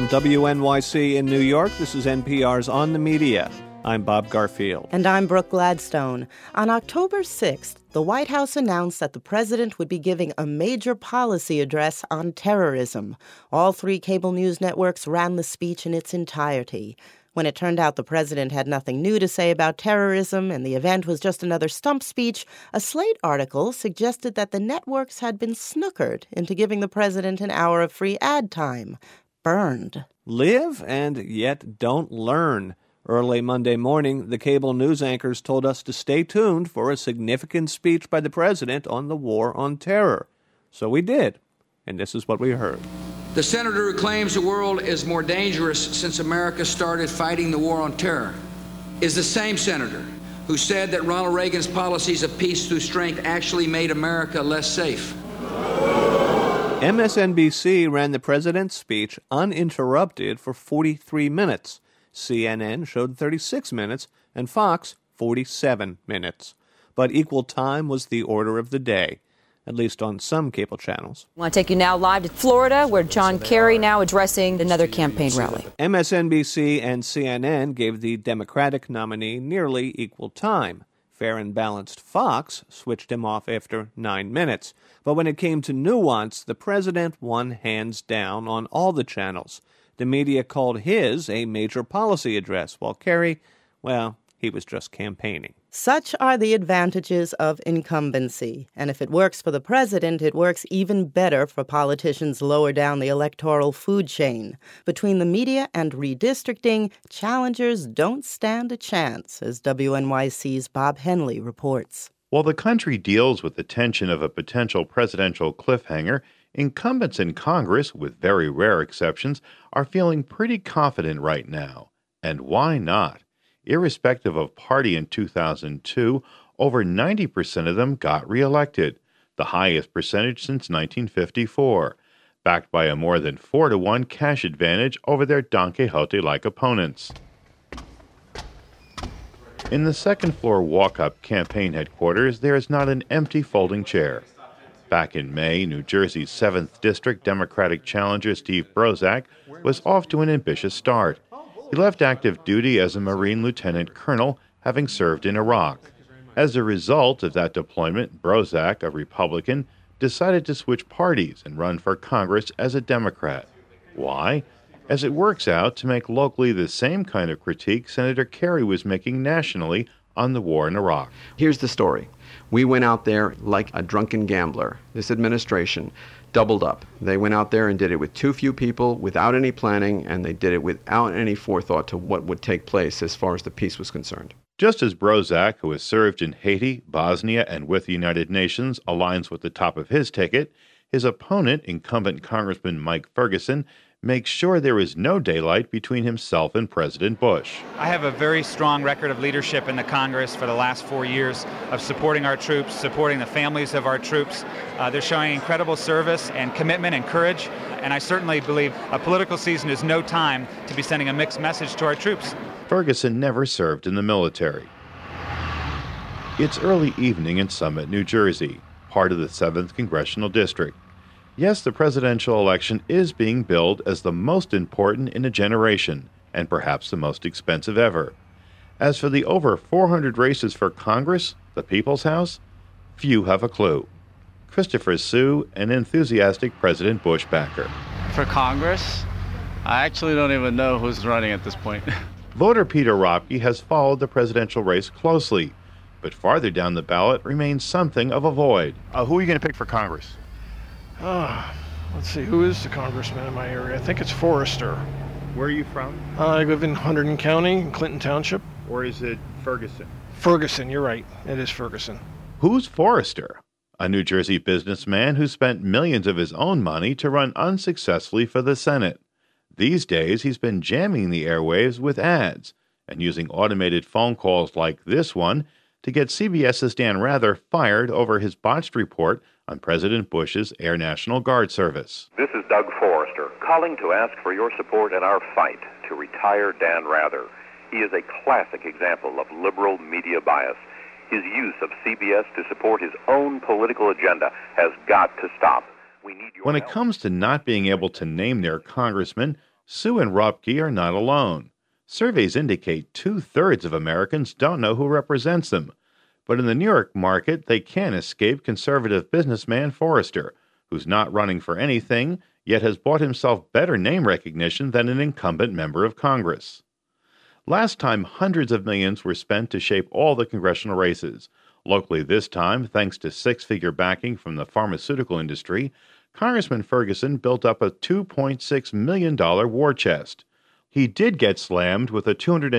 From WNYC in New York, this is NPR's On the Media. I'm Bob Garfield. And I'm Brooke Gladstone. On October 6th, the White House announced that the president would be giving a major policy address on terrorism. All three cable news networks ran the speech in its entirety. When it turned out the president had nothing new to say about terrorism and the event was just another stump speech, a Slate article suggested that the networks had been snookered into giving the president an hour of free ad time. Burned. Live and yet don't learn. Early Monday morning, the cable news anchors told us to stay tuned for a significant speech by the president on the war on terror. So we did, and this is what we heard. The senator who claims the world is more dangerous since America started fighting the war on terror is the same senator who said that Ronald Reagan's policies of peace through strength actually made America less safe. MSNBC ran the president's speech uninterrupted for 43 minutes. CNN showed 36 minutes, and Fox 47 minutes. But equal time was the order of the day, at least on some cable channels. I want to take you now live to Florida, where John Kerry now addressing another campaign rally. MSNBC and CNN gave the Democratic nominee nearly equal time. Fair and balanced Fox switched him off after 9 minutes. But when it came to nuance, the president won hands down on all the channels. The media called his a major policy address, while Kerry, well, he was just campaigning. Such are the advantages of incumbency. And if it works for the president, it works even better for politicians lower down the electoral food chain. Between the media and redistricting, challengers don't stand a chance, as WNYC's Bob Henley reports. While the country deals with the tension of a potential presidential cliffhanger, incumbents in Congress, with very rare exceptions, are feeling pretty confident right now. And why not? Irrespective of party in 2002, over 90% of them got reelected, the highest percentage since 1954, backed by a more than 4-to-1 cash advantage over their Don Quixote-like opponents. In the second-floor walk-up campaign headquarters, there is not an empty folding chair. Back in May, New Jersey's 7th District Democratic challenger Steve Brozak was off to an ambitious start. He left active duty as a Marine lieutenant colonel, having served in Iraq. As a result of that deployment, Brozak, a Republican, decided to switch parties and run for Congress as a Democrat. Why? As it works out to make locally the same kind of critique Senator Kerry was making nationally on the war in Iraq. Here's the story. We went out there like a drunken gambler. This administration doubled up. They went out there and did it with too few people, without any planning, and they did it without any forethought to what would take place as far as the peace was concerned. Just as Brozak, who has served in Haiti, Bosnia, and with the United Nations, aligns with the top of his ticket, his opponent, incumbent Congressman Mike Ferguson, makes sure there is no daylight between himself and President Bush. I have a very strong record of leadership in the Congress for the last 4 years of supporting our troops, supporting the families of our troops. They're showing incredible service and commitment and courage, and I certainly believe a political season is no time to be sending a mixed message to our troops. Ferguson never served in the military. It's early evening in Summit, New Jersey, part of the 7th Congressional District. Yes, the presidential election is being billed as the most important in a generation, and perhaps the most expensive ever. As for the over 400 races for Congress, the People's House, few have a clue. Christopher Sue, an enthusiastic President Bush backer. For Congress, I actually don't even know who's running at this point. Voter Peter Roepke has followed the presidential race closely, but farther down the ballot remains something of a void. Who are you going to pick for Congress? Let's see, who is the congressman in my area? I think it's Forrester. Where are you from? I live in Hunterdon County, in Clinton Township. Or is it Ferguson? Ferguson, you're right. It is Ferguson. Who's Forrester? A New Jersey businessman who spent millions of his own money to run unsuccessfully for the Senate. These days, he's been jamming the airwaves with ads and using automated phone calls like this one to get CBS's Dan Rather fired over his botched report on President Bush's Air National Guard service. This is Doug Forrester, calling to ask for your support in our fight to retire Dan Rather. He is a classic example of liberal media bias. His use of CBS to support his own political agenda has got to stop. We need your When it help. comes to not being able to name their congressman, Sue and Rupke are not alone. Surveys indicate 2/3 of Americans don't know who represents them. But in the New York market, they can't escape conservative businessman Forrester, who's not running for anything, yet has bought himself better name recognition than an incumbent member of Congress. Last time, hundreds of millions were spent to shape all the congressional races. Locally this time, thanks to six-figure backing from the pharmaceutical industry, Congressman Ferguson built up a $2.6 million war chest. He did get slammed with a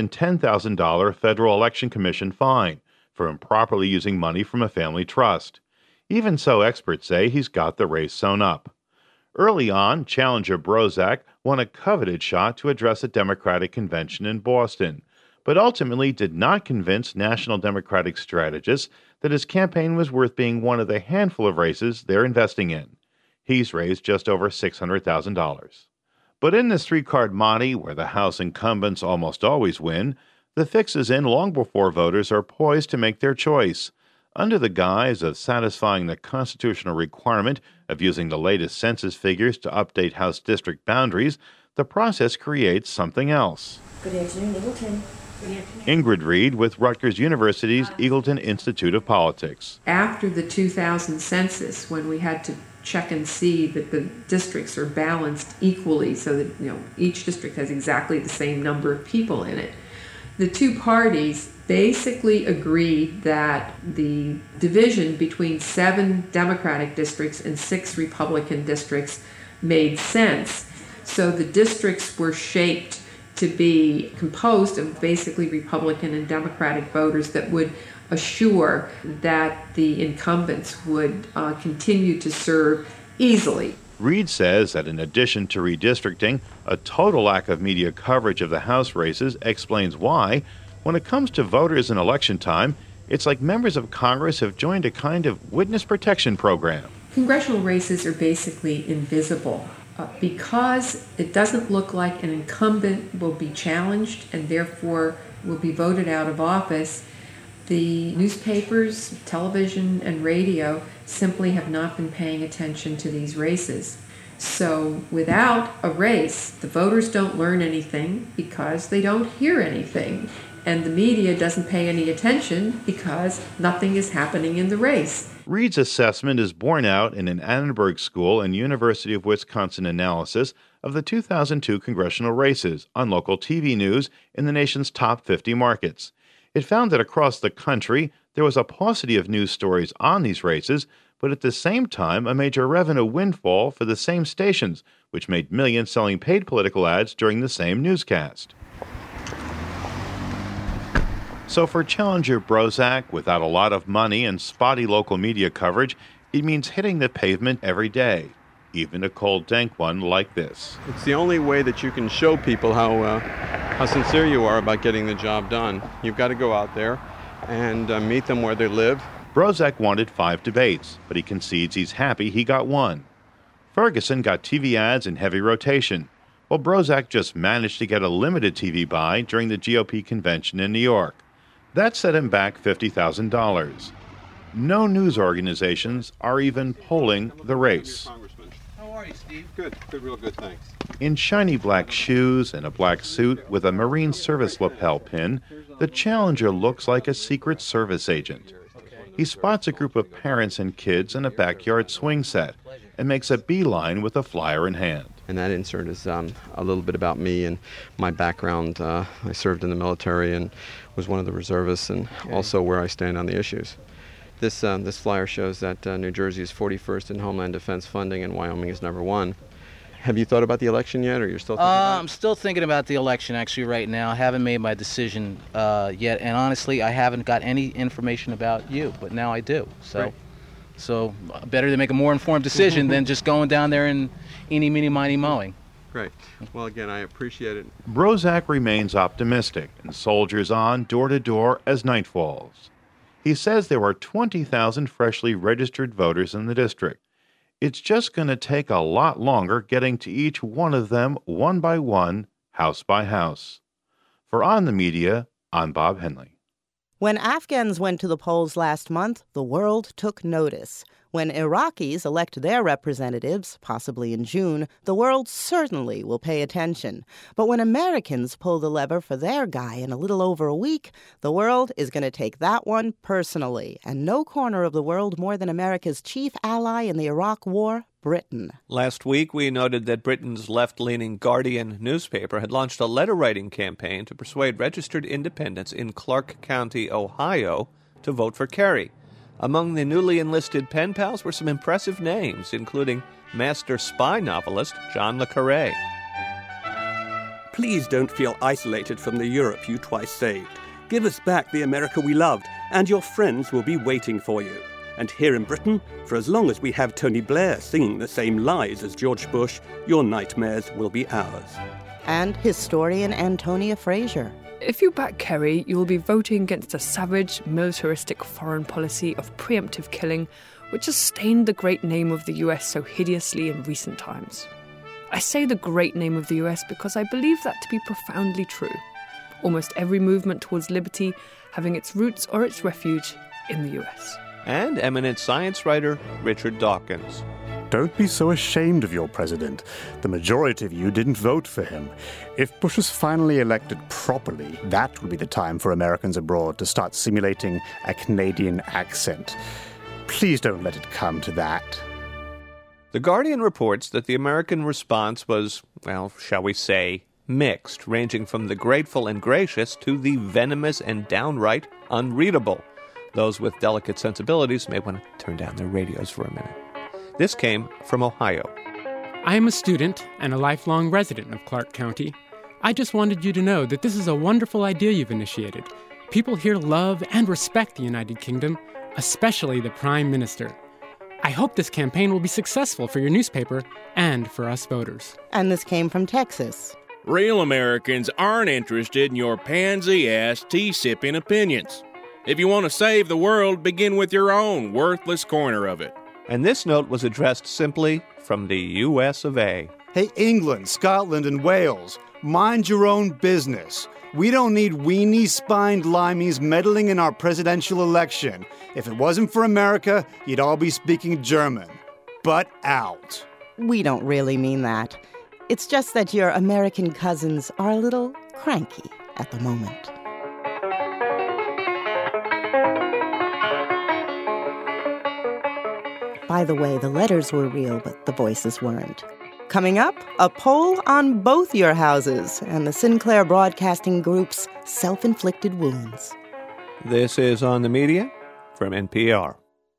$210,000 Federal Election Commission fine for improperly using money from a family trust. Even so, experts say he's got the race sewn up. Early on, challenger Brozak won a coveted shot to address a Democratic convention in Boston, but ultimately did not convince national Democratic strategists that his campaign was worth being one of the handful of races they're investing in. He's raised just over $600,000. But in this three-card monte, where the House incumbents almost always win, the fix is in long before voters are poised to make their choice. Under the guise of satisfying the constitutional requirement of using the latest census figures to update House district boundaries, the process creates something else. Good afternoon, Eagleton. Ingrid Reed with Rutgers University's Eagleton Institute of Politics. After the 2000 census, when we had to check and see that the districts are balanced equally so that each district has exactly the same number of people in it, the two parties basically agreed that the division between 7 Democratic districts and 6 Republican districts made sense. So the districts were shaped to be composed of basically Republican and Democratic voters that would assure that the incumbents would continue to serve easily. Reed says that in addition to redistricting, a total lack of media coverage of the House races explains why, when it comes to voters in election time, it's like members of Congress have joined a kind of witness protection program. Congressional races are basically invisible because it doesn't look like an incumbent will be challenged and therefore will be voted out of office. The newspapers, television, and radio simply have not been paying attention to these races. So without a race, the voters don't learn anything because they don't hear anything. And the media doesn't pay any attention because nothing is happening in the race. Reed's assessment is borne out in an Annenberg School and University of Wisconsin analysis of the 2002 congressional races on local TV news in the nation's top 50 markets. It found that across the country, there was a paucity of news stories on these races, but at the same time, a major revenue windfall for the same stations, which made millions selling paid political ads during the same newscast. So for challenger Brozak, without a lot of money and spotty local media coverage, it means hitting the pavement every day, even a cold, dank one like this. It's the only way that you can show people how sincere you are about getting the job done. You've got to go out there and meet them where they live. Brozak wanted 5 debates, but he concedes he's happy he got 1. Ferguson got TV ads in heavy rotation, while Brozak just managed to get a limited TV buy during the GOP convention in New York. That set him back $50,000. No news organizations are even polling the race. How are you, Steve? Good, real good, thanks. In shiny black shoes and a black suit with a Marine Service lapel pin, the challenger looks like a Secret Service agent. He spots a group of parents and kids in a backyard swing set and makes a beeline with a flyer in hand. And that insert is a little bit about me and my background. I served in the military and was one of the reservists, and also where I stand on the issues. This flyer shows that New Jersey is 41st in Homeland Defense funding and Wyoming is number 1. Have you thought about the election yet, or you're still thinking about it? I'm still thinking about the election actually right now. I haven't made my decision yet, and honestly, I haven't got any information about you, but now I do. So better to make a more informed decision than just going down there and eeny, meeny, miny, mowing. Great. Well, again, I appreciate it. Brozak remains optimistic and soldiers on door to door as night falls. He says there are 20,000 freshly registered voters in the district. It's just going to take a lot longer getting to each one of them one by one, house by house. For On the Media, I'm Bob Henley. When Afghans went to the polls last month, the world took notice. When Iraqis elect their representatives, possibly in June, the world certainly will pay attention. But when Americans pull the lever for their guy in a little over a week, the world is going to take that one personally. And no corner of the world more than America's chief ally in the Iraq War, Britain. Last week, we noted that Britain's left-leaning Guardian newspaper had launched a letter-writing campaign to persuade registered independents in Clark County, Ohio, to vote for Kerry. Among the newly enlisted pen pals were some impressive names, including master spy novelist John le Carré. Please don't feel isolated from the Europe you twice saved. Give us back the America we loved, and your friends will be waiting for you. And here in Britain, for as long as we have Tony Blair singing the same lies as George Bush, your nightmares will be ours. And historian Antonia Fraser. If you back Kerry, you will be voting against a savage, militaristic foreign policy of preemptive killing, which has stained the great name of the US so hideously in recent times. I say the great name of the US because I believe that to be profoundly true. Almost every movement towards liberty having its roots or its refuge in the US. And eminent science writer Richard Dawkins. Don't be so ashamed of your president. The majority of you didn't vote for him. If Bush is finally elected properly, that will be the time for Americans abroad to start simulating a Canadian accent. Please don't let it come to that. The Guardian reports that the American response was, well, shall we say, mixed, ranging from the grateful and gracious to the venomous and downright unreadable. Those with delicate sensibilities may want to turn down their radios for a minute. This came from Ohio. I am a student and a lifelong resident of Clark County. I just wanted you to know that this is a wonderful idea you've initiated. People here love and respect the United Kingdom, especially the Prime Minister. I hope this campaign will be successful for your newspaper and for us voters. And this came from Texas. Real Americans aren't interested in your pansy-ass tea-sipping opinions. If you want to save the world, begin with your own worthless corner of it. And this note was addressed simply from the U.S. of A. Hey, England, Scotland, and Wales, mind your own business. We don't need weenie-spined limeys meddling in our presidential election. If it wasn't for America, you'd all be speaking German. Butt out. We don't really mean that. It's just that your American cousins are a little cranky at the moment. By the way, the letters were real, but the voices weren't. Coming up, a poll on both your houses and the Sinclair Broadcasting Group's self-inflicted wounds. This is On the Media from NPR.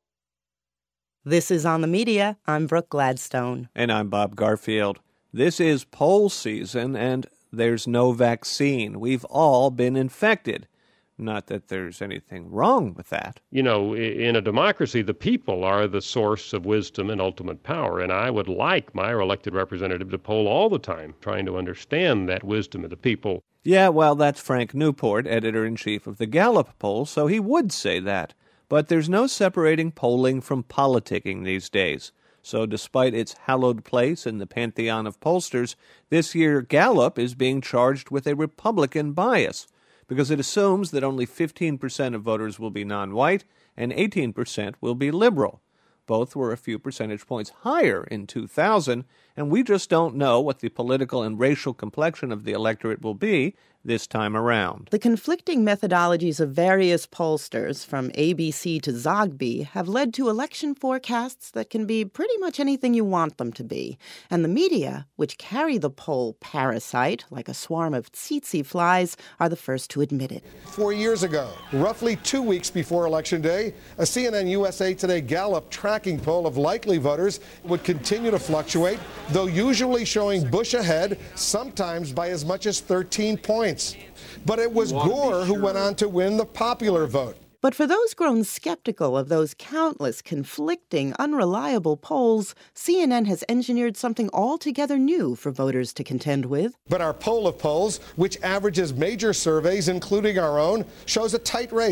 This is On the Media. I'm Brooke Gladstone. And I'm Bob Garfield. This is poll season, and there's no vaccine. We've all been infected. Not that there's anything wrong with that. You know, in a democracy, the people are the source of wisdom and ultimate power, and I would like my elected representative to poll all the time, trying to understand that wisdom of the people. Yeah, well, that's Frank Newport, editor-in-chief of the Gallup poll, so he would say that. But there's no separating polling from politicking these days. So despite its hallowed place in the pantheon of pollsters, this year Gallup is being charged with a Republican bias, because it assumes that only 15% of voters will be non-white and 18% will be liberal. Both were a few percentage points higher in 2000, and we just don't know what the political and racial complexion of the electorate will be this time around. The conflicting methodologies of various pollsters, from ABC to Zogby, have led to election forecasts that can be pretty much anything you want them to be. And the media, which carry the poll parasite like a swarm of tsetse flies, are the first to admit it. 4 years ago, roughly 2 weeks before Election Day, a CNN USA Today Gallup tracking poll of likely voters would continue to fluctuate, though usually showing Bush ahead, sometimes by as much as 13 points. But it was Gore who went on to win the popular vote. But for those grown skeptical of those countless conflicting, unreliable polls, CNN has engineered something altogether new for voters to contend with. But our poll of polls, which averages major surveys, including our own, shows a tight race.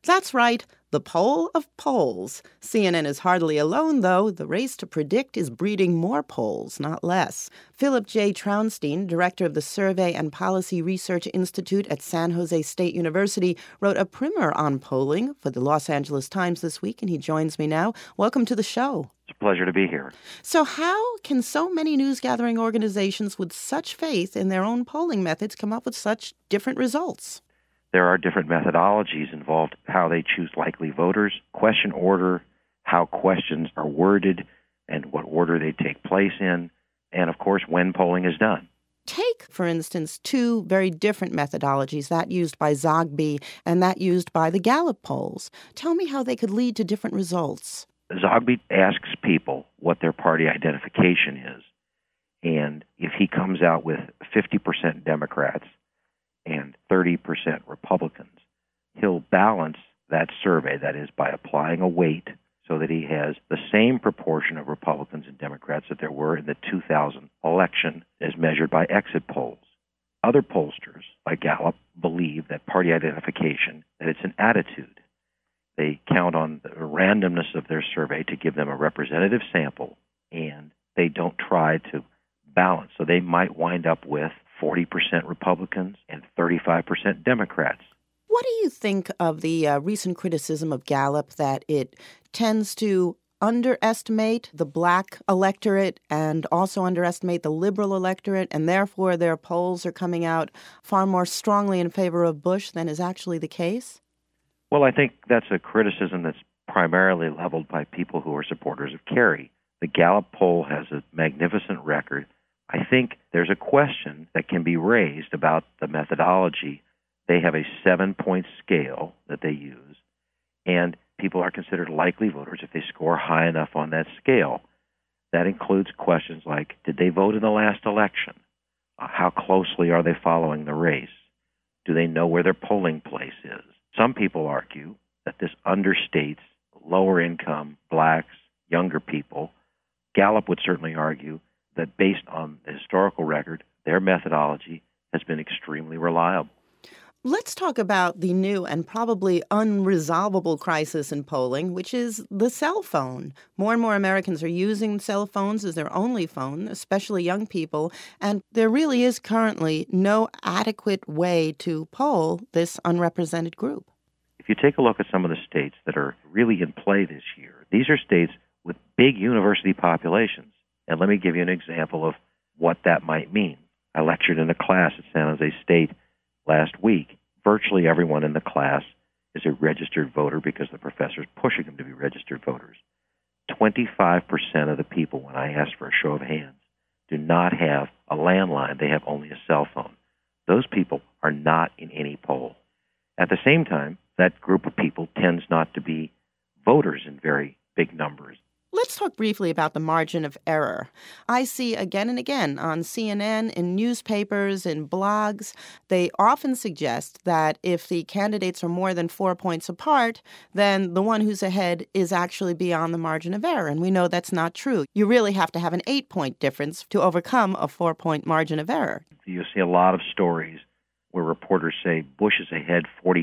That's right, the poll of polls. CNN is hardly alone, though. The race to predict is breeding more polls, not less. Philip J. Traunstein, director of the Survey and Policy Research Institute at San Jose State University, wrote a primer on polling for the Los Angeles Times this week, and he joins me now. Welcome to the show. It's a pleasure to be here. So how can so many news-gathering organizations with such faith in their own polling methods come up with such different results? There are different methodologies involved, how they choose likely voters, question order, how questions are worded, and what order they take place in, and, of course, when polling is done. Take, for instance, two very different methodologies, that used by Zogby and that used by the Gallup polls. Tell me how they could lead to different results. Zogby asks people what their party identification is, and if he comes out with 50% Democrats and 30% Republicans, he'll balance that survey, that is, by applying a weight so that he has the same proportion of Republicans and Democrats that there were in the 2000 election as measured by exit polls. Other pollsters, like Gallup, believe that party identification, that it's an attitude. They count on the randomness of their survey to give them a representative sample, and they don't try to balance. So they might wind up with 40% Republicans and 35% Democrats. What do you think of the recent criticism of Gallup that it tends to underestimate the black electorate and also underestimate the liberal electorate, and therefore their polls are coming out far more strongly in favor of Bush than is actually the case? Well, I think that's a criticism that's primarily leveled by people who are supporters of Kerry. The Gallup poll has a magnificent record. I think there's a question that can be raised about the methodology. They have a 7-point scale that they use, and people are considered likely voters if they score high enough on that scale. That includes questions like, did they vote in the last election? How closely are they following the race? Do they know where their polling place is? Some people argue that this understates lower income, blacks, younger people. Gallup would certainly argue that based on the historical record, their methodology has been extremely reliable. Let's talk about the new and probably unresolvable crisis in polling, which is the cell phone. More and more Americans are using cell phones as their only phone, especially young people, and there really is currently no adequate way to poll this unrepresented group. If you take a look at some of the states that are really in play this year, these are states with big university populations. And let me give you an example of what that might mean. I lectured in a class at San Jose State last week. Virtually everyone in the class is a registered voter because the professor's pushing them to be registered voters. 25% of the people, when I asked for a show of hands, do not have a landline. They have only a cell phone. Those people are not in any poll. At the same time, that group of people tends not to be voters in very big numbers. Let's talk briefly about the margin of error. I see again and again on CNN, in newspapers, in blogs, they often suggest that if the candidates are more than 4 points apart, then the one who's ahead is actually beyond the margin of error. And we know that's not true. You really have to have an 8-point difference to overcome a 4-point margin of error. You see a lot of stories where reporters say Bush is ahead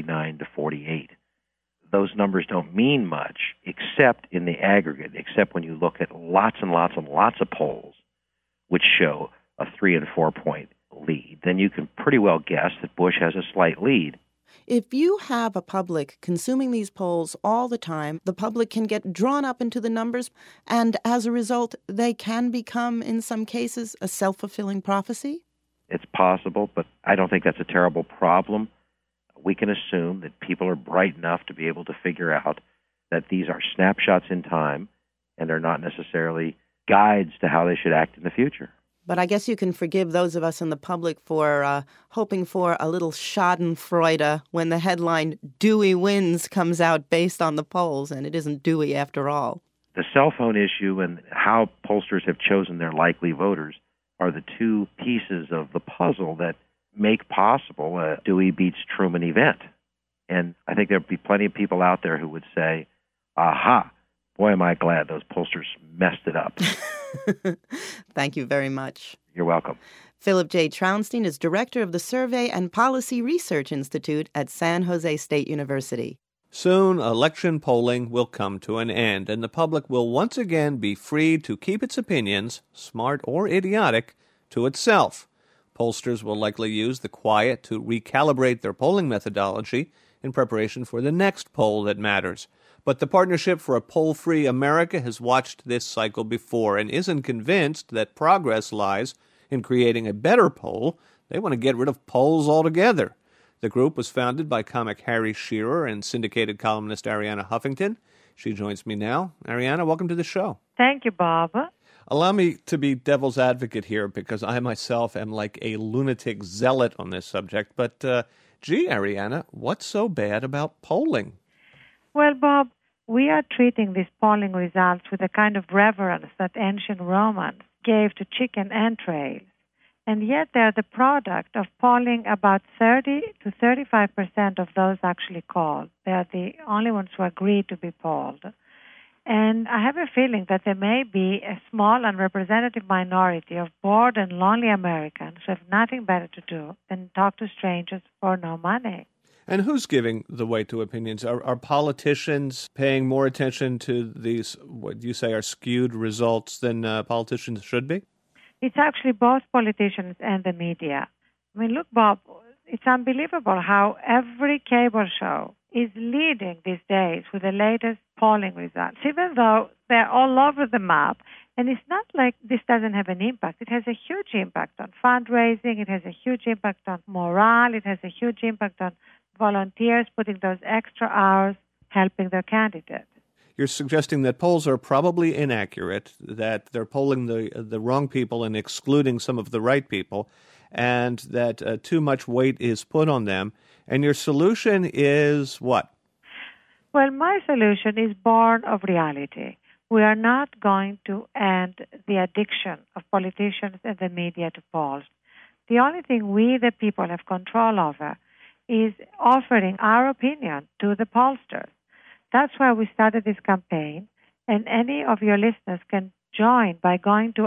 49-48. Those numbers don't mean much except in the aggregate, except when you look at lots and lots and lots of polls which show a 3 and 4 point lead. Then you can pretty well guess that Bush has a slight lead. If you have a public consuming these polls all the time, the public can get drawn up into the numbers, and as a result, they can become, in some cases, a self-fulfilling prophecy? It's possible, but I don't think that's a terrible problem. We can assume that people are bright enough to be able to figure out that these are snapshots in time and are not necessarily guides to how they should act in the future. But I guess you can forgive those of us in the public for hoping for a little schadenfreude when the headline Dewey wins comes out based on the polls, and it isn't Dewey after all. The cell phone issue and how pollsters have chosen their likely voters are the two pieces of the puzzle that make possible a Dewey beats Truman event. And I think there'd be plenty of people out there who would say, aha, boy, am I glad those pollsters messed it up. Thank you very much. You're welcome. Philip J. Traunstein is director of the Survey and Policy Research Institute at San Jose State University. Soon, election polling will come to an end, and the public will once again be free to keep its opinions, smart or idiotic, to itself. Pollsters will likely use the quiet to recalibrate their polling methodology in preparation for the next poll that matters. But the Partnership for a Poll-Free America has watched this cycle before and isn't convinced that progress lies in creating a better poll. They want to get rid of polls altogether. The group was founded by comic Harry Shearer and syndicated columnist Arianna Huffington. She joins me now. Arianna, welcome to the show. Thank you, Bob. Allow me to be devil's advocate here because I myself am like a lunatic zealot on this subject. But, gee, Arianna, what's so bad about polling? Well, Bob, we are treating these polling results with the kind of reverence that ancient Romans gave to chicken entrails. And yet they're the product of polling about 30 to 35% of those actually called. They're the only ones who agreed to be polled. And I have a feeling that there may be a small and representative minority of bored and lonely Americans who have nothing better to do than talk to strangers for no money. And who's giving the weight to opinions? Are politicians paying more attention to these, what you say, are skewed results than politicians should be? It's actually both politicians and the media. I mean, look, Bob, it's unbelievable how every cable show is leading these days with the latest polling results, even though they're all over the map. And it's not like this doesn't have an impact. It has a huge impact on fundraising. It has a huge impact on morale. It has a huge impact on volunteers putting those extra hours helping their candidate. You're suggesting that polls are probably inaccurate, that they're polling the wrong people and excluding some of the right people, and that too much weight is put on them. And your solution is what? Well, my solution is born of reality. We are not going to end the addiction of politicians and the media to polls. The only thing we, the people, have control over is offering our opinion to the pollsters. That's why we started this campaign, and any of your listeners can join by going to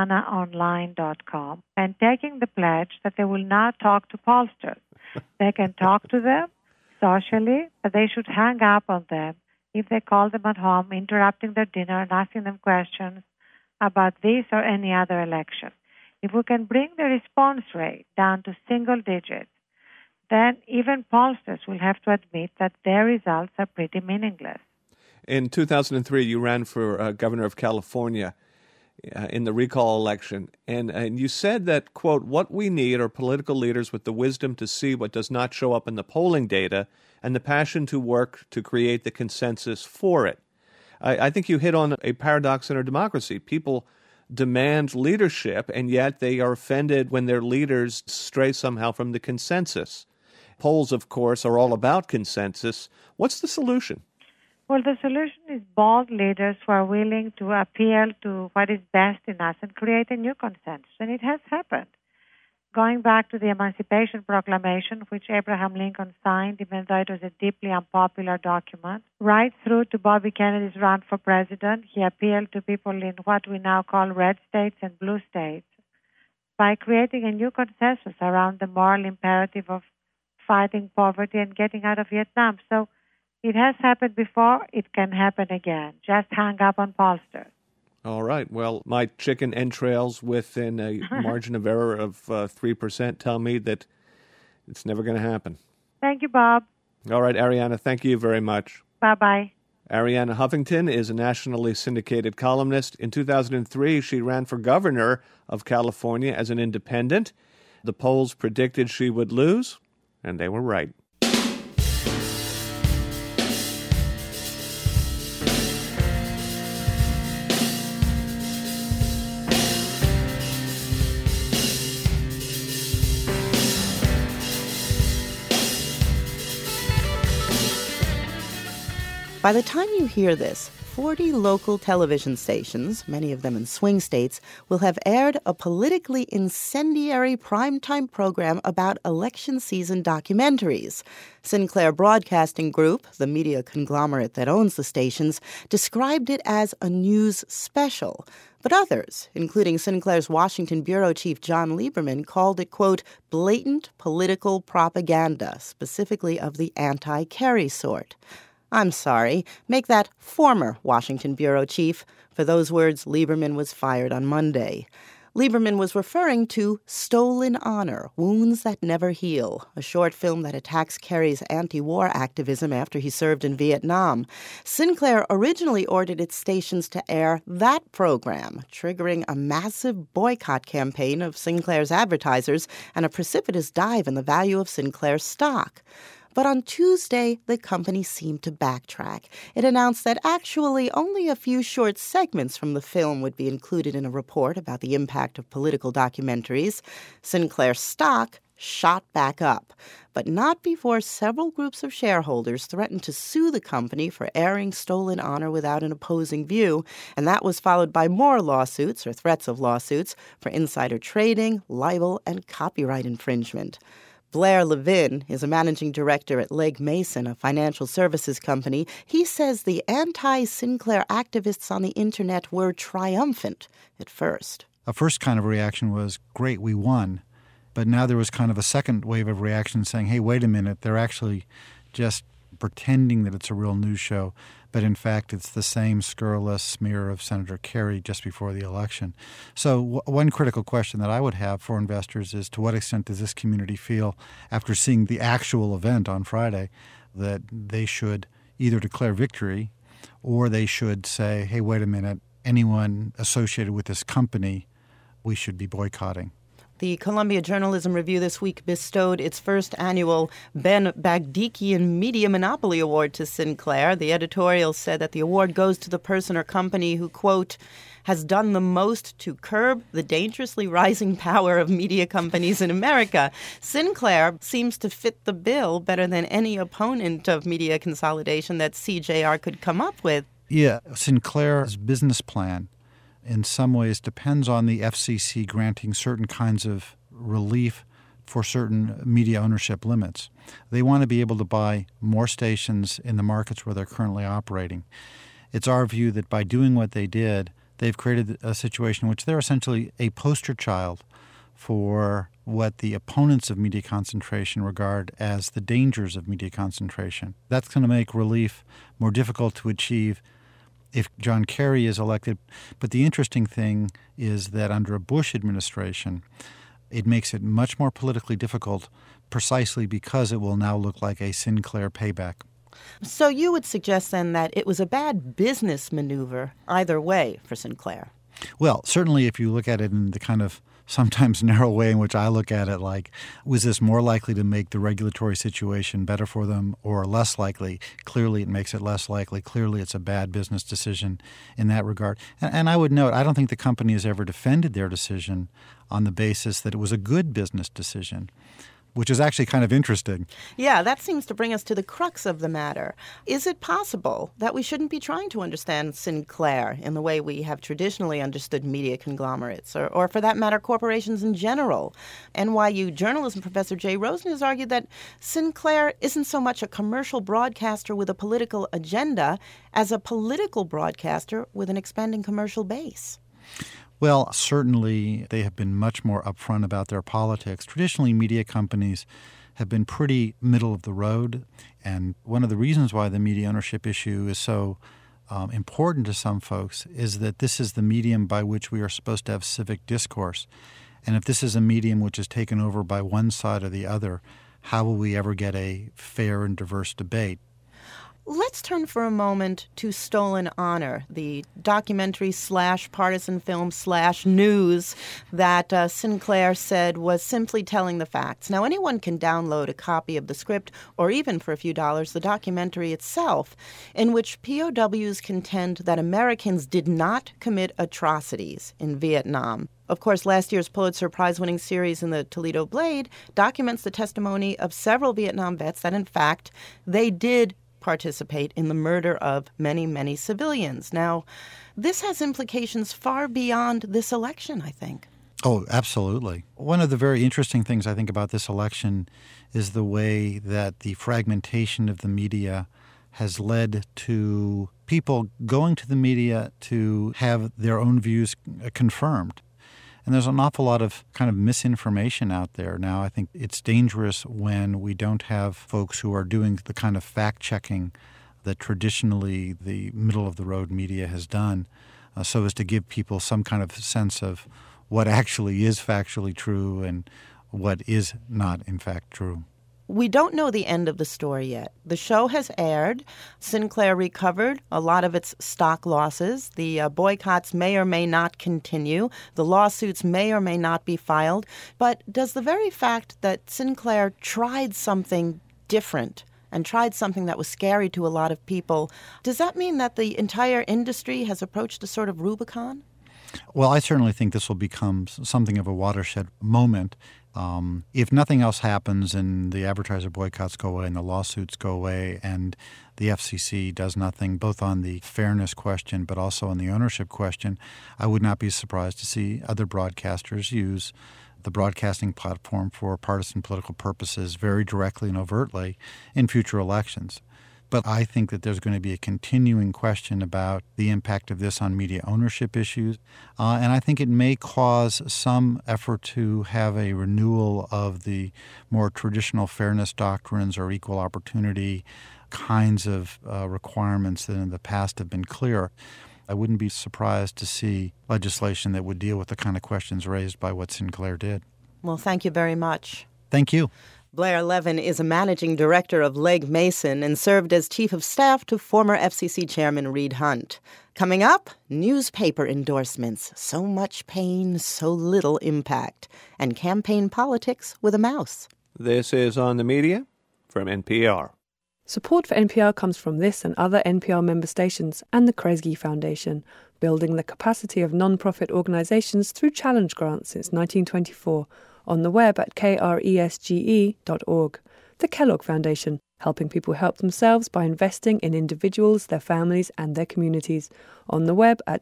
ariannaonline.com and taking the pledge that they will not talk to pollsters. They can talk to them socially, but they should hang up on them if they call them at home, interrupting their dinner and asking them questions about this or any other election. If we can bring the response rate down to single digits, then even pollsters will have to admit that their results are pretty meaningless. In 2003, you ran for governor of California in the recall election, and you said that, quote, what we need are political leaders with the wisdom to see what does not show up in the polling data and the passion to work to create the consensus for it. I think you hit on a paradox in our democracy. People demand leadership, and yet they are offended when their leaders stray somehow from the consensus. Polls, of course, are all about consensus. What's the solution? Well, the solution is bold leaders who are willing to appeal to what is best in us and create a new consensus. And it has happened. Going back to the Emancipation Proclamation, which Abraham Lincoln signed, even though it was a deeply unpopular document, right through to Bobby Kennedy's run for president, he appealed to people in what we now call red states and blue states by creating a new consensus around the moral imperative of fighting poverty and getting out of Vietnam. So it has happened before. It can happen again. Just hang up on pollsters. All right. Well, my chicken entrails within a margin of error of 3% tell me that it's never going to happen. Thank you, Bob. All right, Arianna, thank you very much. Bye-bye. Arianna Huffington is a nationally syndicated columnist. In 2003, she ran for governor of California as an independent. The polls predicted she would lose, and they were right. By the time you hear this, 40 local television stations, many of them in swing states, will have aired a politically incendiary primetime program about election season documentaries. Sinclair Broadcasting Group, the media conglomerate that owns the stations, described it as a news special. But others, including Sinclair's Washington bureau chief John Lieberman, called it, quote, blatant political propaganda, specifically of the anti-Kerry sort. I'm sorry, make that former Washington bureau chief. For those words, Lieberman was fired on Monday. Lieberman was referring to Stolen Honor, Wounds That Never Heal, a short film that attacks Kerry's anti-war activism after he served in Vietnam. Sinclair originally ordered its stations to air that program, triggering a massive boycott campaign of Sinclair's advertisers and a precipitous dive in the value of Sinclair's stock. But on Tuesday, the company seemed to backtrack. It announced that actually only a few short segments from the film would be included in a report about the impact of political documentaries. Sinclair's stock shot back up, but not before several groups of shareholders threatened to sue the company for airing Stolen Honor without an opposing view, and that was followed by more lawsuits or threats of lawsuits for insider trading, libel, and copyright infringement. Blair Levin is a managing director at Legg Mason, a financial services company. He says the anti-Sinclair activists on the internet were triumphant at first. A first kind of reaction was, great, we won. But now there was kind of a second wave of reaction saying, hey, wait a minute, they're actually just pretending that it's a real news show, but in fact it's the same scurrilous smear of Senator Kerry just before the election. So one critical question that I would have for investors is, to what extent does this community feel, after seeing the actual event on Friday, that they should either declare victory or they should say, hey, wait a minute, anyone associated with this company we should be boycotting? The Columbia Journalism Review this week bestowed its first annual Ben Bagdikian Media Monopoly Award to Sinclair. The editorial said that the award goes to the person or company who, quote, has done the most to curb the dangerously rising power of media companies in America. Sinclair seems to fit the bill better than any opponent of media consolidation that CJR could come up with. Yeah, Sinclair's business plan in some ways depends on the FCC granting certain kinds of relief for certain media ownership limits. They want to be able to buy more stations in the markets where they're currently operating. It's our view that by doing what they did, they've created a situation in which they're essentially a poster child for what the opponents of media concentration regard as the dangers of media concentration. That's going to make relief more difficult to achieve if John Kerry is elected. But the interesting thing is that under a Bush administration, it makes it much more politically difficult precisely because it will now look like a Sinclair payback. So you would suggest then that it was a bad business maneuver either way for Sinclair? Well, certainly if you look at it in the kind of sometimes narrow way in which I look at it, like, was this more likely to make the regulatory situation better for them or less likely? Clearly it makes it less likely. Clearly it's a bad business decision in that regard. And I would note, I don't think the company has ever defended their decision on the basis that it was a good business decision, which is actually kind of interesting. Yeah, that seems to bring us to the crux of the matter. Is it possible that we shouldn't be trying to understand Sinclair in the way we have traditionally understood media conglomerates, or for that matter, corporations in general? NYU journalism professor Jay Rosen has argued that Sinclair isn't so much a commercial broadcaster with a political agenda as a political broadcaster with an expanding commercial base. Well, certainly they have been much more upfront about their politics. Traditionally, media companies have been pretty middle of the road, and one of the reasons why the media ownership issue is so important to some folks is that this is the medium by which we are supposed to have civic discourse. And if this is a medium which is taken over by one side or the other, how will we ever get a fair and diverse debate? Let's turn for a moment to Stolen Honor, the documentary / partisan film / news that Sinclair said was simply telling the facts. Now, anyone can download a copy of the script, or even for a few dollars, the documentary itself, in which POWs contend that Americans did not commit atrocities in Vietnam. Of course, last year's Pulitzer Prize-winning series in the Toledo Blade documents the testimony of several Vietnam vets that, in fact, they did participate in the murder of many, many civilians. Now, this has implications far beyond this election, I think. Oh, absolutely. One of the very interesting things I think about this election is the way that the fragmentation of the media has led to people going to the media to have their own views confirmed. And there's an awful lot of kind of misinformation out there now. I think it's dangerous when we don't have folks who are doing the kind of fact-checking that traditionally the middle-of-the-road media has done, so as to give people some kind of sense of what actually is factually true and what is not, in fact, true. We don't know the end of the story yet. The show has aired. Sinclair recovered a lot of its stock losses. The boycotts may or may not continue. The lawsuits may or may not be filed. But does the very fact that Sinclair tried something different and tried something that was scary to a lot of people, does that mean that the entire industry has approached a sort of Rubicon? Well, I certainly think this will become something of a watershed moment. If nothing else happens and the advertiser boycotts go away and the lawsuits go away and the FCC does nothing, both on the fairness question but also on the ownership question, I would not be surprised to see other broadcasters use the broadcasting platform for partisan political purposes very directly and overtly in future elections. But I think that there's going to be a continuing question about the impact of this on media ownership issues. And I think it may cause some effort to have a renewal of the more traditional fairness doctrines or equal opportunity kinds of requirements that in the past have been clear. I wouldn't be surprised to see legislation that would deal with the kind of questions raised by what Sinclair did. Well, thank you very much. Thank you. Blair Levin is a managing director of Legg Mason and served as chief of staff to former FCC chairman Reed Hundt. Coming up, newspaper endorsements. So much pain, so little impact. And campaign politics with a mouse. This is On the Media from NPR. Support for NPR comes from this and other NPR member stations and the Kresge Foundation, building the capacity of non-profit organizations through challenge grants since 1924, on the web at kresge.org. The Kellogg Foundation, helping people help themselves by investing in individuals, their families, and their communities, on the web at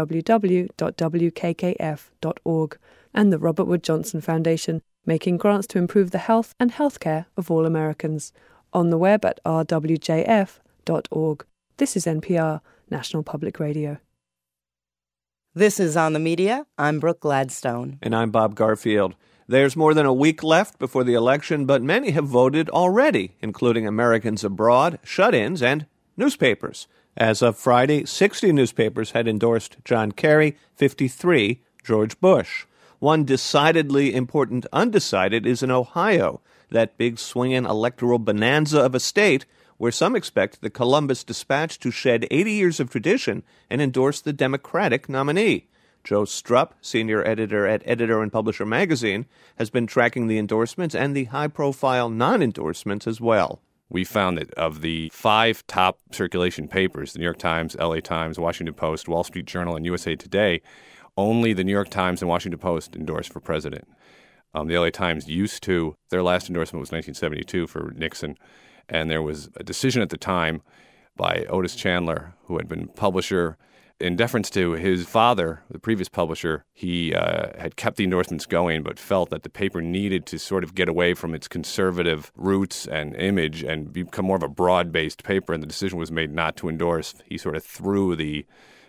www.wkkf.org. And the Robert Wood Johnson Foundation, making grants to improve the health and healthcare of all Americans, on the web at rwjf.org. This is NPR, National Public Radio. This is On the Media. I'm Brooke Gladstone. And I'm Bob Garfield. There's more than a week left before the election, but many have voted already, including Americans abroad, shut-ins, and newspapers. As of Friday, 60 newspapers had endorsed John Kerry, 53 George Bush. One decidedly important undecided is in Ohio, that big swinging electoral bonanza of a state where some expect the Columbus Dispatch to shed 80 years of tradition and endorse the Democratic nominee. Joe Strupp, senior editor at Editor and Publisher magazine, has been tracking the endorsements and the high-profile non-endorsements as well. We found that of the 5 top circulation papers, the New York Times, LA Times, Washington Post, Wall Street Journal, and USA Today, only the New York Times and Washington Post endorsed for president. The LA Times used to. Their last endorsement was 1972 for Nixon, and there was a decision at the time by Otis Chandler, who had been publisher. In deference to his father, the previous publisher, he had kept the endorsements going but felt that the paper needed to sort of get away from its conservative roots and image and become more of a broad-based paper, and the decision was made not to endorse. He sort of threw the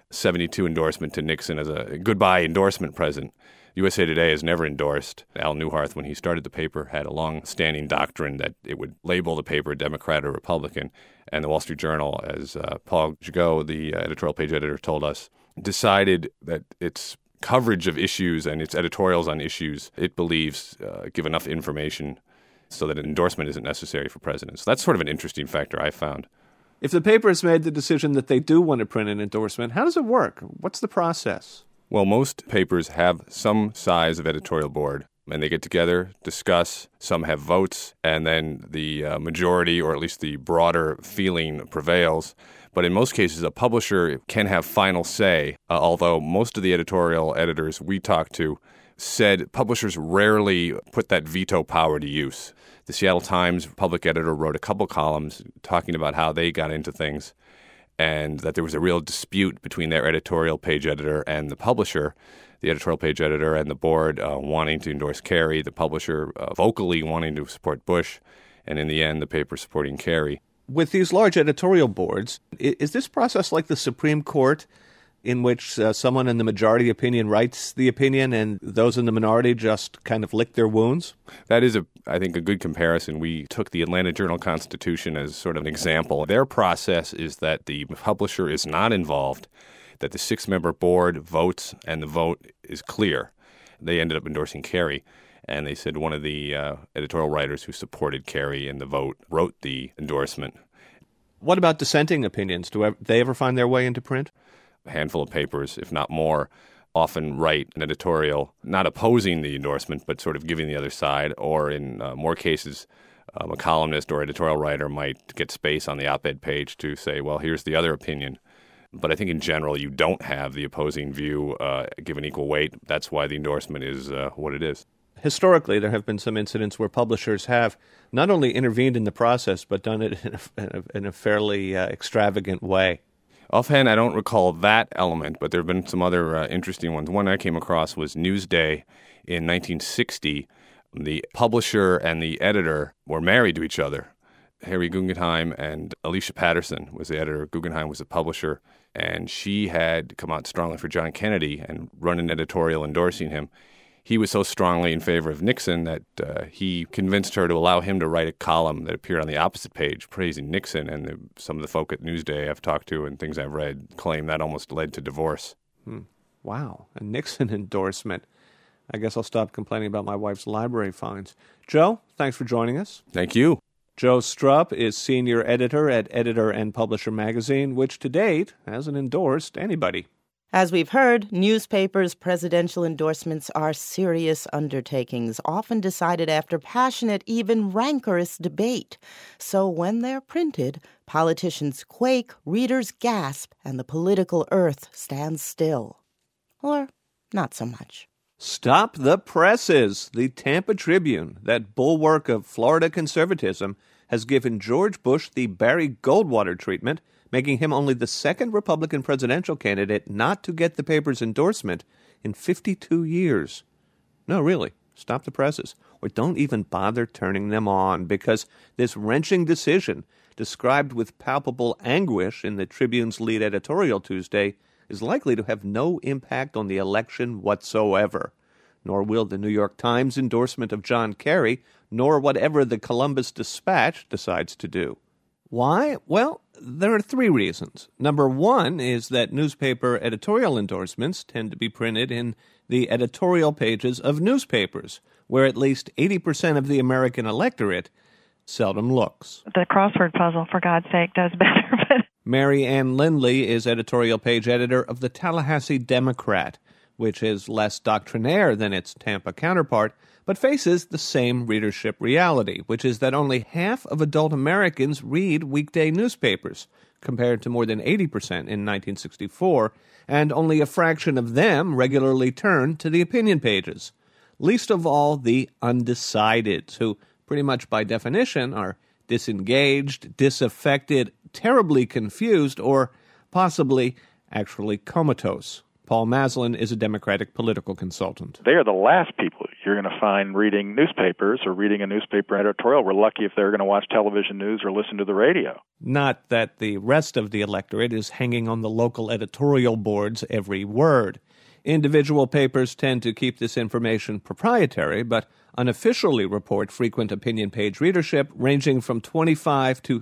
72 endorsement to Nixon as a goodbye endorsement present. USA Today has never endorsed. Al Newharth, when he started the paper, had a long-standing doctrine that it would label the paper Democrat or Republican. And the Wall Street Journal, as Paul Gigot, the editorial page editor, told us, decided that its coverage of issues and its editorials on issues, it believes, give enough information so that an endorsement isn't necessary for president. So that's sort of an interesting factor I found. If the paper has made the decision that they do want to print an endorsement, how does it work? What's the process? Well, most papers have some size of editorial board, and they get together, discuss, some have votes, and then the majority, or at least the broader feeling, prevails. But in most cases, a publisher can have final say, although most of the editorial editors we talked to said publishers rarely put that veto power to use. The Seattle Times public editor wrote a couple columns talking about how they got into things, and that there was a real dispute between their editorial page editor and the publisher, the editorial page editor and the board wanting to endorse Kerry, the publisher vocally wanting to support Bush, and in the end, the paper supporting Kerry. With these large editorial boards, is this process like the Supreme Court? in which someone in the majority opinion writes the opinion and those in the minority just kind of lick their wounds? That is, I think, a good comparison. We took the Atlanta Journal-Constitution as sort of an example. Their process is that the publisher is not involved, that the 6-member board votes, and the vote is clear. They ended up endorsing Kerry, and they said one of the editorial writers who supported Kerry in the vote wrote the endorsement. What about dissenting opinions? Do they ever find their way into print? A handful of papers, if not more, often write an editorial not opposing the endorsement, but sort of giving the other side, or in more cases, a columnist or editorial writer might get space on the op-ed page to say, well, here's the other opinion. But I think in general, you don't have the opposing view given equal weight. That's why the endorsement is what it is. Historically, there have been some incidents where publishers have not only intervened in the process, but done it in a fairly extravagant way. Offhand, I don't recall that element, but there have been some other interesting ones. One I came across was Newsday in 1960. The publisher and the editor were married to each other. Harry Guggenheim and Alicia Patterson was the editor. Guggenheim was the publisher, and she had come out strongly for John Kennedy and run an editorial endorsing him. He was so strongly in favor of Nixon that he convinced her to allow him to write a column that appeared on the opposite page praising Nixon, and some of the folk at Newsday I've talked to and things I've read claim that almost led to divorce. Wow, a Nixon endorsement. I guess I'll stop complaining about my wife's library finds. Joe, thanks for joining us. Thank you. Joe Strupp is senior editor at Editor and Publisher magazine, which to date hasn't endorsed anybody. As we've heard, newspapers' presidential endorsements are serious undertakings, often decided after passionate, even rancorous debate. So when they're printed, politicians quake, readers gasp, and the political earth stands still. Or not so much. Stop the presses! The Tampa Tribune, that bulwark of Florida conservatism, has given George Bush the Barry Goldwater treatment, making him only the second Republican presidential candidate not to get the paper's endorsement in 52 years. No, really, stop the presses, or don't even bother turning them on, because this wrenching decision, described with palpable anguish in the Tribune's lead editorial Tuesday, is likely to have no impact on the election whatsoever. Nor will the New York Times endorsement of John Kerry, nor whatever the Columbus Dispatch decides to do. Why? Well, there are 3 reasons. Number 1 is that newspaper editorial endorsements tend to be printed in the editorial pages of newspapers, where at least 80% of the American electorate seldom looks. The crossword puzzle, for God's sake, does better. Mary Ann Lindley is editorial page editor of the Tallahassee Democrat, which is less doctrinaire than its Tampa counterpart, but faces the same readership reality, which is that only half of adult Americans read weekday newspapers, compared to more than 80% in 1964, and only a fraction of them regularly turn to the opinion pages. Least of all the undecideds, who pretty much by definition are disengaged, disaffected, terribly confused, or possibly actually comatose. Paul Maslin is a Democratic political consultant. They are the last people you're going to find reading newspapers or reading a newspaper editorial. We're lucky if they're going to watch television news or listen to the radio. Not that the rest of the electorate is hanging on the local editorial board's every word. Individual papers tend to keep this information proprietary, but unofficially report frequent opinion page readership ranging from 25 to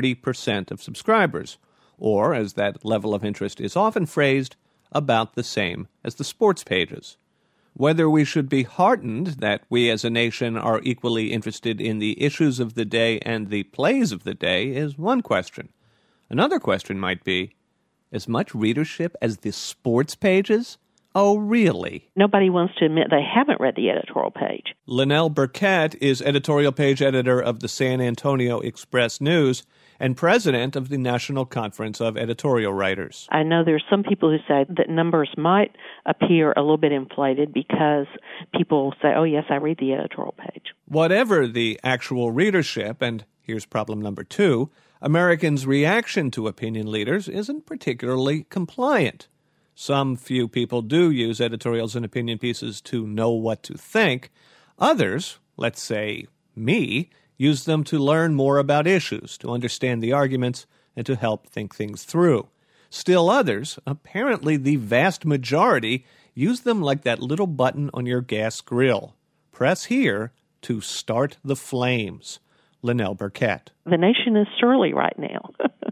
30% of subscribers, or, as that level of interest is often phrased, about the same as the sports pages. Whether we should be heartened that we as a nation are equally interested in the issues of the day and the plays of the day is one question. Another question might be, as much readership as the sports pages? Oh, really? Nobody wants to admit they haven't read the editorial page. Linnell Burkett is editorial page editor of the San Antonio Express-News and president of the National Conference of Editorial Writers. I know there's some people who say that numbers might appear a little bit inflated because people say, oh, yes, I read the editorial page. Whatever the actual readership, and here's problem number 2, Americans' reaction to opinion leaders isn't particularly compliant. Some few people do use editorials and opinion pieces to know what to think. Others, let's say me, use them to learn more about issues, to understand the arguments, and to help think things through. Still others, apparently the vast majority, use them like that little button on your gas grill. Press here to start the flames. Linnell Burkett. The nation is surly right now.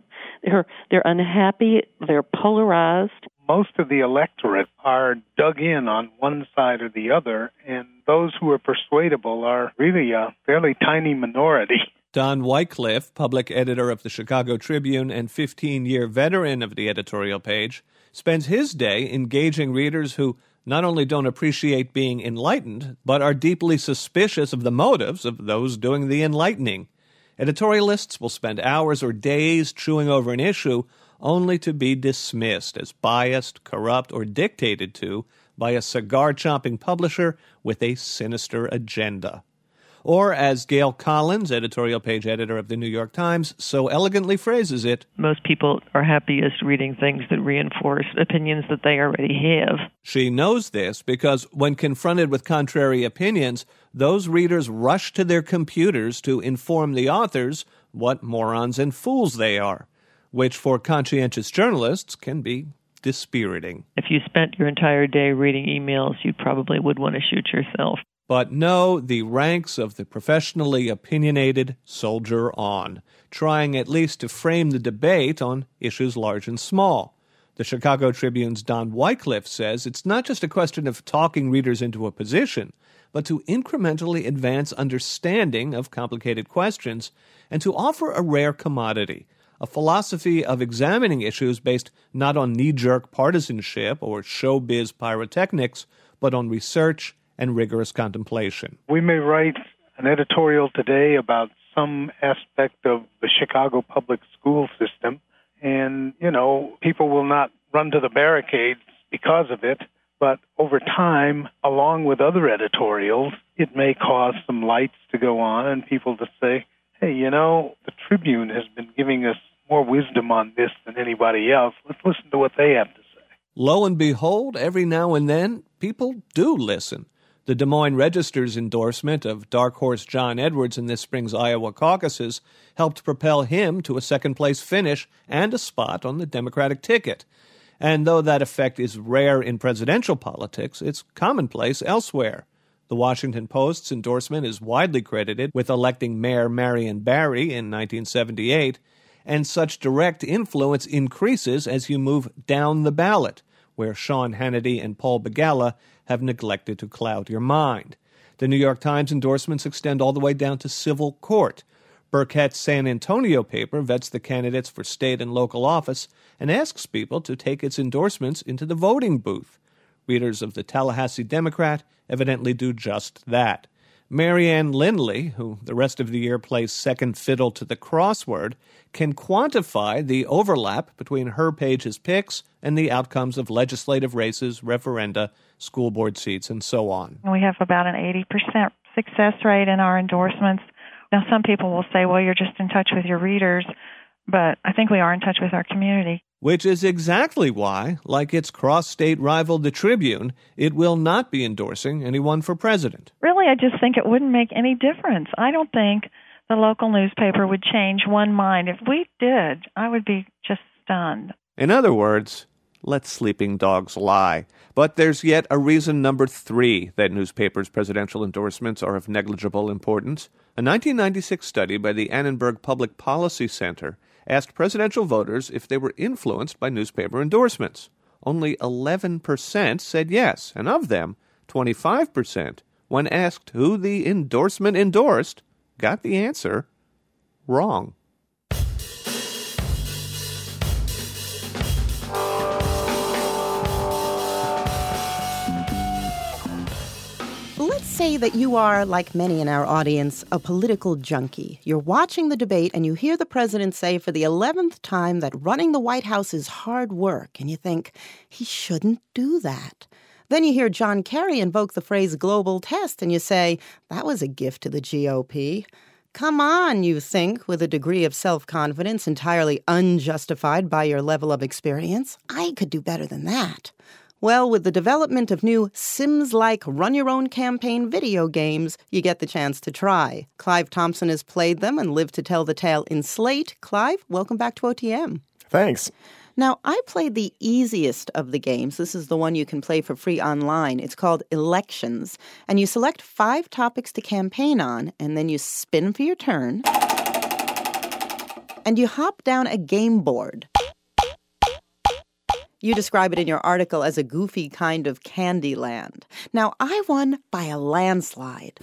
They're unhappy. They're polarized. Most of the electorate are dug in on one side or the other, and those who are persuadable are really a fairly tiny minority. Don Wycliffe, public editor of the Chicago Tribune and 15-year veteran of the editorial page, spends his day engaging readers who not only don't appreciate being enlightened, but are deeply suspicious of the motives of those doing the enlightening. Editorialists will spend hours or days chewing over an issue only to be dismissed as biased, corrupt, or dictated to by a cigar-chomping publisher with a sinister agenda. Or, as Gail Collins, editorial page editor of the New York Times, so elegantly phrases it, most people are happiest reading things that reinforce opinions that they already have. She knows this because when confronted with contrary opinions, those readers rush to their computers to inform the authors what morons and fools they are, which for conscientious journalists can be dispiriting. If you spent your entire day reading emails, you probably would want to shoot yourself. But no, the ranks of the professionally opinionated soldier on, trying at least to frame the debate on issues large and small. The Chicago Tribune's Don Wycliffe says it's not just a question of talking readers into a position, but to incrementally advance understanding of complicated questions and to offer a rare commodity, a philosophy of examining issues based not on knee-jerk partisanship or showbiz pyrotechnics, but on research and rigorous contemplation. We may write an editorial today about some aspect of the Chicago public school system, and, people will not run to the barricades because of it, but over time, along with other editorials, it may cause some lights to go on and people to say, hey, the Tribune has been giving us more wisdom on this than anybody else. Let's listen to what they have to say. Lo and behold, every now and then, people do listen. The Des Moines Register's endorsement of dark horse John Edwards in this spring's Iowa caucuses helped propel him to a second-place finish and a spot on the Democratic ticket. And though that effect is rare in presidential politics, it's commonplace elsewhere. The Washington Post's endorsement is widely credited with electing Mayor Marion Barry in 1978, and such direct influence increases as you move down the ballot, where Sean Hannity and Paul Begala have neglected to cloud your mind. The New York Times endorsements extend all the way down to civil court. Burkett's San Antonio paper vets the candidates for state and local office and asks people to take its endorsements into the voting booth. Readers of the Tallahassee Democrat evidently do just that. Marianne Lindley, who the rest of the year plays second fiddle to the crossword, can quantify the overlap between her page's picks and the outcomes of legislative races, referenda, school board seats, and so on. We have about an 80% success rate in our endorsements. Now, some people will say, well, you're just in touch with your readers, but I think we are in touch with our community. Which is exactly why, like its cross-state rival, the Tribune, it will not be endorsing anyone for president. Really, I just think it wouldn't make any difference. I don't think the local newspaper would change one mind. If we did, I would be just stunned. In other words, let sleeping dogs lie. But there's yet a reason number 3 that newspapers' presidential endorsements are of negligible importance. A 1996 study by the Annenberg Public Policy Center asked presidential voters if they were influenced by newspaper endorsements. Only 11% said yes, and of them, 25%, when asked who the endorsement endorsed, got the answer wrong. Let's say that you are, like many in our audience, a political junkie. You're watching the debate and you hear the president say for the 11th time that running the White House is hard work, and you think, he shouldn't do that. Then you hear John Kerry invoke the phrase global test, and you say, that was a gift to the GOP. Come on, you think, with a degree of self-confidence entirely unjustified by your level of experience. I could do better than that. Well, with the development of new Sims-like run-your-own-campaign video games, you get the chance to try. Clive Thompson has played them and lived to tell the tale in Slate. Clive, welcome back to OTM. Thanks. Now, I played the easiest of the games. This is the one you can play for free online. It's called Elections. And you select 5 topics to campaign on, and then you spin for your turn. And you hop down a game board. You describe it in your article as a goofy kind of candy land. Now, I won by a landslide.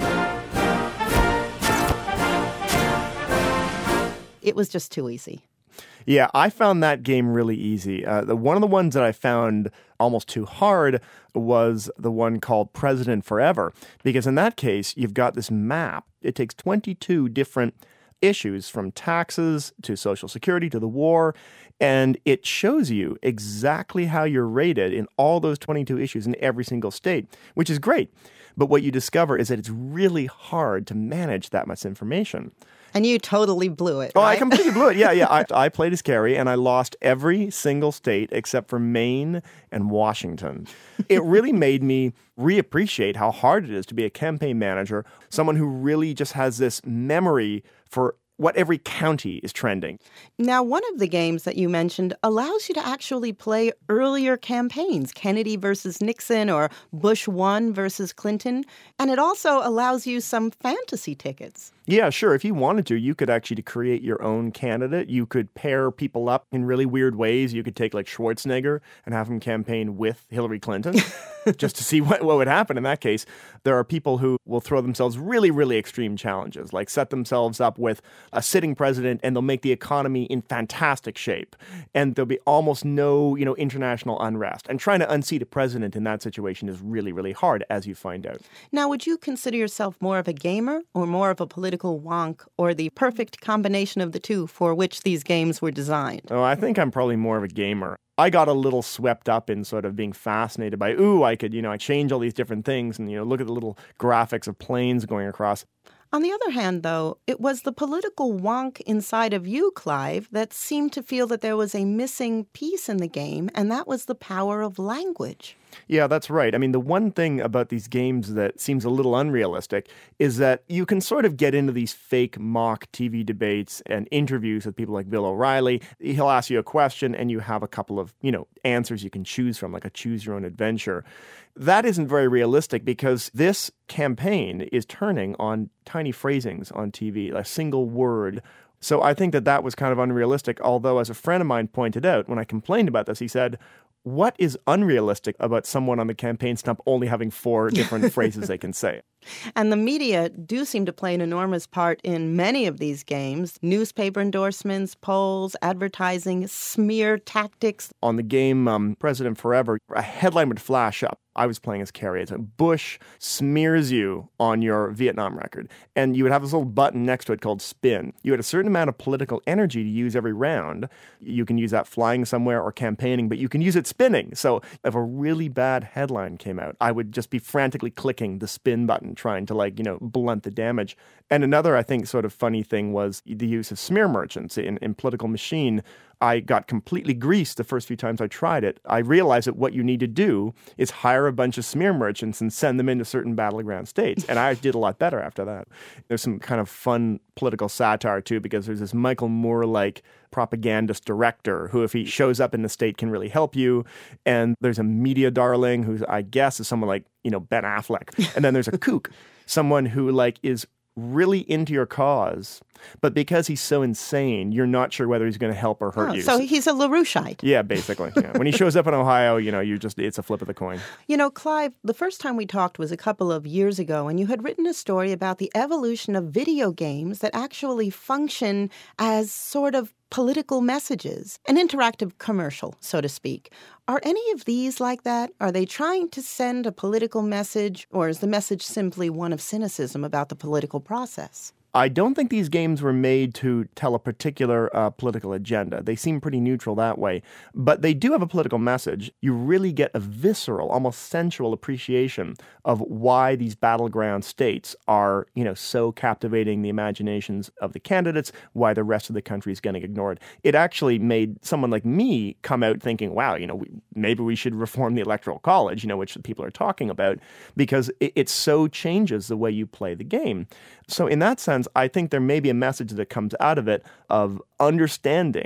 It was just too easy. Yeah, I found that game really easy. One of the ones that I found almost too hard was the one called President Forever, because in that case, you've got this map. It takes 22 different issues, from taxes to Social Security to the war, and it shows you exactly how you're rated in all those 22 issues in every single state, which is great. But what you discover is that it's really hard to manage that much information. And you totally blew it, Oh, right? I completely blew it. Yeah. I played as Kerry, and I lost every single state except for Maine and Washington. It really made me reappreciate how hard it is to be a campaign manager, someone who really just has this memory for what every county is trending. Now, one of the games that you mentioned allows you to actually play earlier campaigns, Kennedy versus Nixon or Bush 1 versus Clinton, and it also allows you some fantasy tickets. Yeah, sure. If you wanted to, you could actually create your own candidate. You could pair people up in really weird ways. You could take like Schwarzenegger and have him campaign with Hillary Clinton just to see what would happen in that case. There are people who will throw themselves really, really extreme challenges, like set themselves up with a sitting president and they'll make the economy in fantastic shape. And there'll be almost no, international unrest. And trying to unseat a president in that situation is really, really hard, as you find out. Now, would you consider yourself more of a gamer or more of a political wonk, or the perfect combination of the two for which these games were designed? Oh, I think I'm probably more of a gamer. I got a little swept up in sort of being fascinated by, I could, I change all these different things and, look at the little graphics of planes going across. On the other hand, though, it was the political wonk inside of you, Clive, that seemed to feel that there was a missing piece in the game, and that was the power of language. Yeah, that's right. I mean, the one thing about these games that seems a little unrealistic is that you can sort of get into these fake mock TV debates and interviews with people like Bill O'Reilly. He'll ask you a question and you have a couple of, answers you can choose from, like a choose your own adventure. That isn't very realistic because this campaign is turning on tiny phrasings on TV, a single word. So I think that was kind of unrealistic, although as a friend of mine pointed out, when I complained about this, he said, what is unrealistic about someone on the campaign stump only having 4 different phrases they can say? And the media do seem to play an enormous part in many of these games. Newspaper endorsements, polls, advertising, smear tactics. On the game President Forever, a headline would flash up. I was playing as Kerry. It's Bush smears you on your Vietnam record. And you would have this little button next to it called spin. You had a certain amount of political energy to use every round. You can use that flying somewhere or campaigning, but you can use it spinning. So if a really bad headline came out, I would just be frantically clicking the spin button, trying to blunt the damage. And another, I think, sort of funny thing was the use of smear merchants in Political Machine. I got completely greased the first few times I tried it. I realized that what you need to do is hire a bunch of smear merchants and send them into certain battleground states. And I did a lot better after that. There's some kind of fun political satire, too, because there's this Michael Moore-like propagandist director who, if he shows up in the state, can really help you. And there's a media darling who I guess is someone like, Ben Affleck. And then there's a kook, someone who is really into your cause, but because he's so insane, you're not sure whether he's going to help or hurt you. So he's a LaRoucheite. Yeah, basically. Yeah. When he shows up in Ohio, it's a flip of the coin. Clive, the first time we talked was a couple of years ago, and you had written a story about the evolution of video games that actually function as sort of political messages, an interactive commercial, so to speak. Are any of these like that? Are they trying to send a political message, or is the message simply one of cynicism about the political process? I don't think these games were made to tell a particular political agenda. They seem pretty neutral that way. But they do have a political message. You really get a visceral, almost sensual appreciation of why these battleground states are, so captivating the imaginations of the candidates, why the rest of the country is getting ignored. It actually made someone like me come out thinking, wow, maybe we should reform the Electoral College, which people are talking about, because it so changes the way you play the game. So in that sense, I think there may be a message that comes out of it of understanding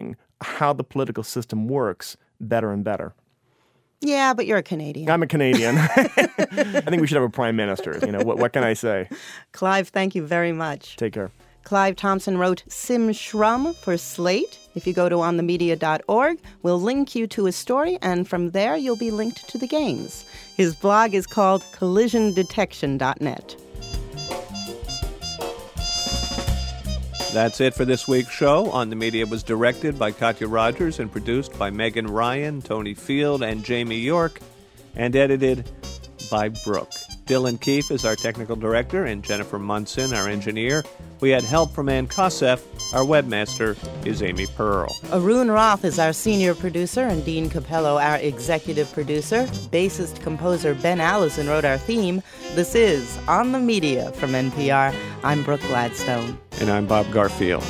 how the political system works better and better. Yeah, but you're a Canadian. I'm a Canadian. I think we should have a prime minister. What can I say? Clive, thank you very much. Take care. Clive Thompson wrote Sim Shrum for Slate. If you go to onthemedia.org, we'll link you to his story, and from there you'll be linked to the games. His blog is called collisiondetection.net. That's it for this week's show. On the Media was directed by Katya Rogers and produced by Megan Ryan, Tony Field, and Jamie York, and edited by Brooke. Dylan Keefe is our technical director, and Jennifer Munson, our engineer. We had help from Ann Kosef. Our webmaster is Amy Pearl. Arun Roth is our senior producer, and Dean Capello our executive producer. Bassist-composer Ben Allison wrote our theme. This is On the Media from NPR. I'm Brooke Gladstone. And I'm Bob Garfield.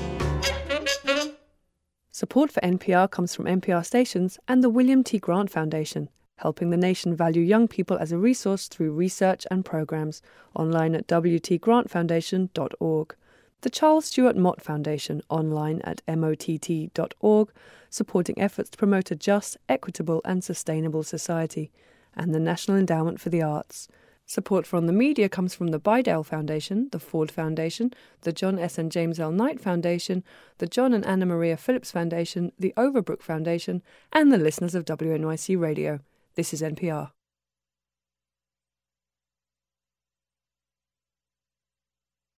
Support for NPR comes from NPR stations and the William T. Grant Foundation, helping the nation value young people as a resource through research and programs. Online at wtgrantfoundation.org. The Charles Stewart Mott Foundation, online at mott.org, supporting efforts to promote a just, equitable and sustainable society. And the National Endowment for the Arts. Support for On the Media comes from the Bidell Foundation, the Ford Foundation, the John S. and James L. Knight Foundation, the John and Anna Maria Phillips Foundation, the Overbrook Foundation, and the listeners of WNYC Radio. This is NPR.